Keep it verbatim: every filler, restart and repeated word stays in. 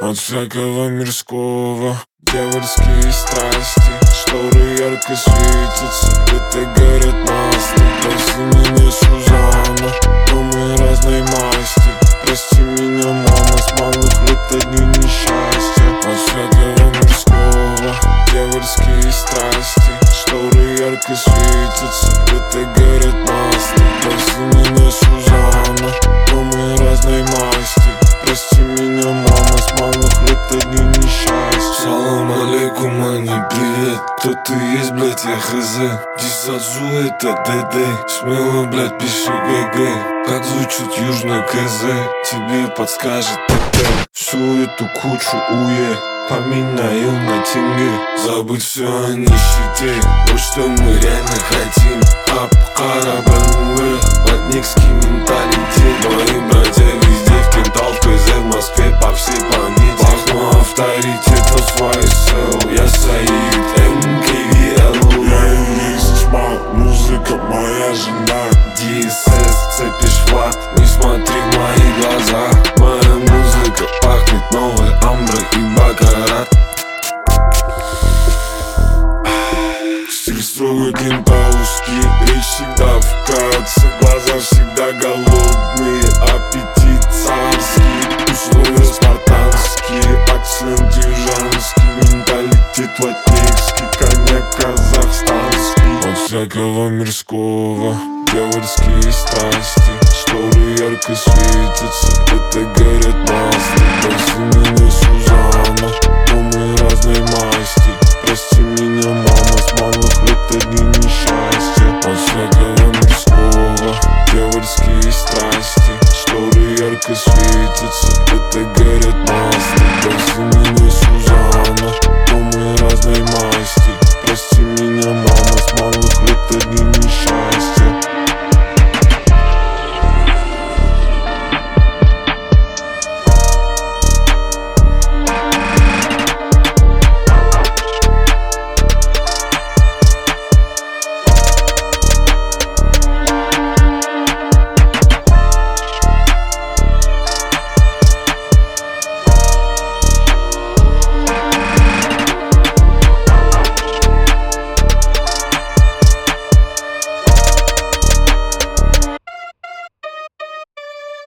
От всякого мирского, дьявольские страсти. Шторы ярко светятся, это горят масло. Прости меня, Сюзанна, но мы разной масти. Прости меня, мама, с малых лет одни несчастья. От всякого мирского, дьявольские страсти. Шторы ярко светятся, это горят масло. Прости меня, Сюзанна, но мы разной масти. Прости меня, мама, с малых лет одни несчастья. Салам алейкум, мани, привет. Кто ты есть, блять, я хз. Дисазу это ДД. Смело, блять, пиши ГГ. Как звучит южный КЗ, тебе подскажет ТТ. Всю эту кучу уе поменяю на тенге. Забыть все о нищете, вот что мы реально хотим. Апкара БМВ, латникский менталитет. Мои братья везде, в Кентау, в КЗ, в Москве, по всей планете. Пахну авторитетом свой сел, я Саид, МКВЛ. Я юрист, мат, музыка моя жена. ДСС, цепишь в ад, не смотри в мои глаза. Моя музыка пахнет новой амброй и бакарат. Стиль строго кентаурский, речь всегда вкратце. Глаза всегда голодные, аппетит царский. Условия спартанские, акцент южанский. Менталитет латникский, коньяк казахстанский. От всякого мирского, дьявольские страсти. Шторы ярко светятся,